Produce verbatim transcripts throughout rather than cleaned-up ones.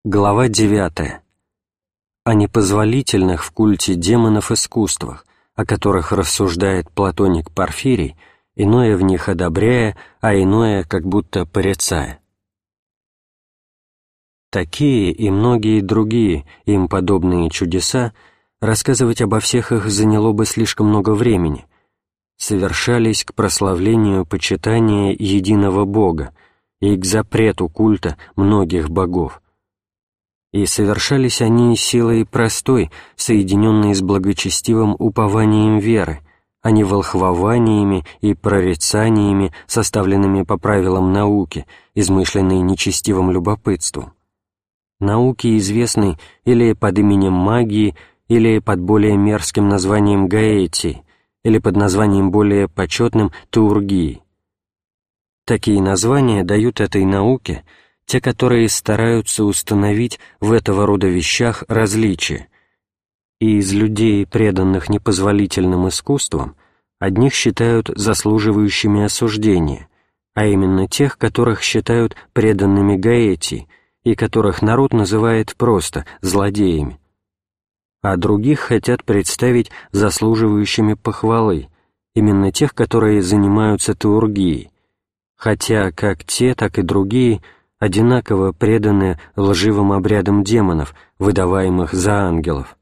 Глава девятая. О непозволительных в культе демонов искусствах, о которых рассуждает платоник Порфирий, иное в них одобряя, а иное как будто порицая. Такие и многие другие им подобные чудеса, рассказывать обо всех их заняло бы слишком много времени, совершались к прославлению почитания единого Бога и к запрету культа многих богов. И совершались они силой простой, соединенной с благочестивым упованием веры, а не волхвованиями и прорицаниями, составленными по правилам науки, измышленной нечестивым любопытством. Науки известной или под именем магии, или под более мерзким названием гаэтии, или под названием более почетным теургии. Такие названия дают этой науке те, которые стараются установить в этого рода вещах различия, и из людей, преданных непозволительным искусствам, одних считают заслуживающими осуждения, а именно тех, которых считают преданными гаэтии и которых народ называет просто злодеями, а других хотят представить заслуживающими похвалы, именно тех, которые занимаются теургией, хотя как те, так и другие одинаково преданы лживым обрядам демонов, выдаваемых за ангелов.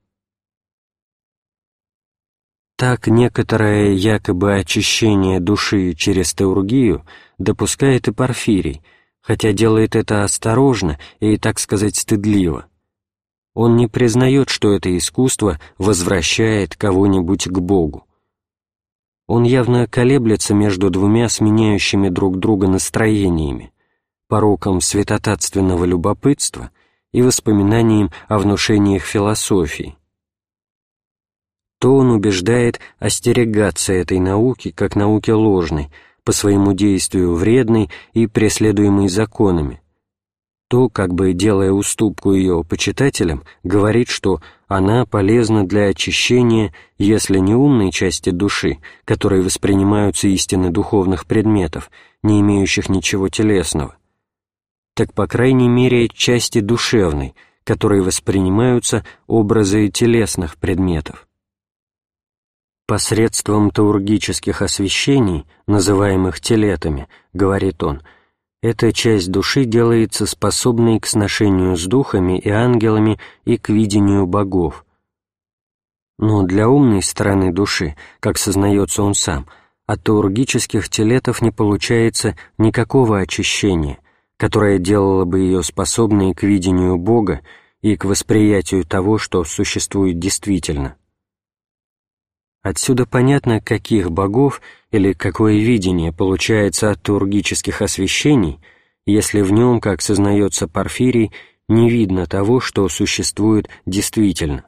Так некоторое якобы очищение души через теургию допускает и Порфирий, хотя делает это осторожно и, так сказать, стыдливо. Он не признает, что это искусство возвращает кого-нибудь к Богу. Он явно колеблется между двумя сменяющими друг друга настроениями, пороком святотатственного любопытства и воспоминанием о внушениях философии. То он убеждает остерегаться этой науки как науки ложной, по своему действию вредной и преследуемой законами, то, как бы делая уступку ее почитателям, говорит, что она полезна для очищения, если не умной части души, которые воспринимаются истины духовных предметов, не имеющих ничего телесного, так, по крайней мере, части душевной, которые воспринимаются образы телесных предметов. Посредством теургических освещений, называемых телетами, говорит он, эта часть души делается способной к сношению с духами и ангелами и к видению богов. Но для умной стороны души, как сознается он сам, от теургических телетов не получается никакого очищения, которое делало бы ее способной к видению Бога и к восприятию того, что существует действительно. Отсюда понятно, каких богов или какое видение получается от теургических освещений, если в нем, как сознается Порфирий, не видно того, что существует действительно.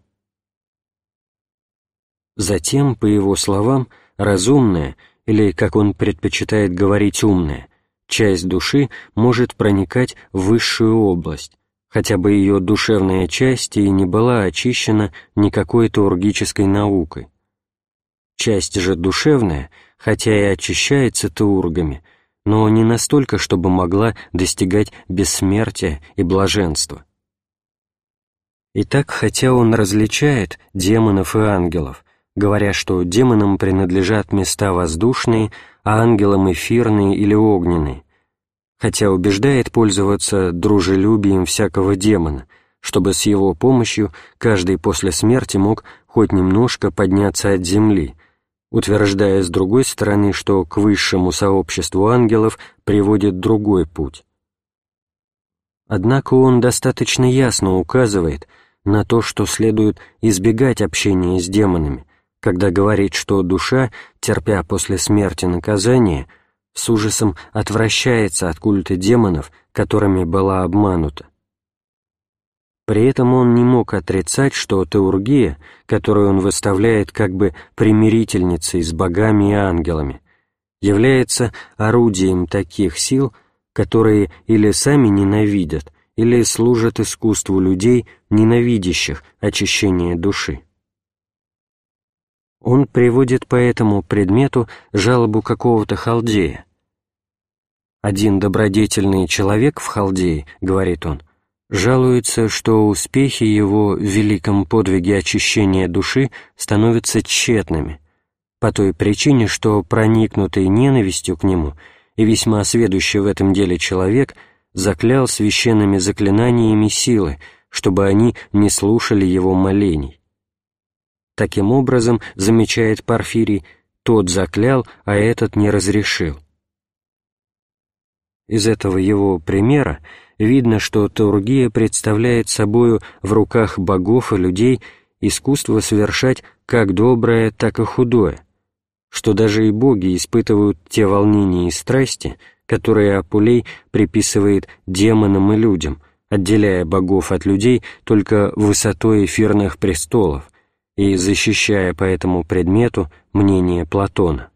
Затем, по его словам, разумная, или, как он предпочитает говорить, умная, часть души может проникать в высшую область, хотя бы ее душевная часть и не была очищена никакой теургической наукой. Часть же душевная, хотя и очищается теургами, но не настолько, чтобы могла достигать бессмертия и блаженства. Итак, хотя он различает демонов и ангелов, говоря, что демонам принадлежат места воздушные, а ангелам эфирные или огненные, хотя убеждает пользоваться дружелюбием всякого демона, чтобы с его помощью каждый после смерти мог хоть немножко подняться от земли, утверждая с другой стороны, что к высшему сообществу ангелов приводит другой путь. Однако он достаточно ясно указывает на то, что следует избегать общения с демонами, когда говорит, что душа, терпя после смерти наказание, с ужасом отвращается от культа демонов, которыми была обманута. При этом он не мог отрицать, что теургия, которую он выставляет как бы примирительницей с богами и ангелами, является орудием таких сил, которые или сами ненавидят, или служат искусству людей, ненавидящих очищение души. Он приводит по этому предмету жалобу какого-то халдея. «Один добродетельный человек в Халдее, — говорит он, — жалуется, что успехи его в великом подвиге очищения души становятся тщетными, по той причине, что проникнутый ненавистью к нему и весьма сведущий в этом деле человек заклял священными заклинаниями силы, чтобы они не слушали его молений. Таким образом, замечает Порфирий, тот заклял, а этот не разрешил. Из этого его примера видно, что теургия представляет собою в руках богов и людей искусство совершать как доброе, так и худое, что даже и боги испытывают те волнения и страсти, которые Апулей приписывает демонам и людям, отделяя богов от людей только высотой эфирных престолов и защищая по этому предмету мнение Платона.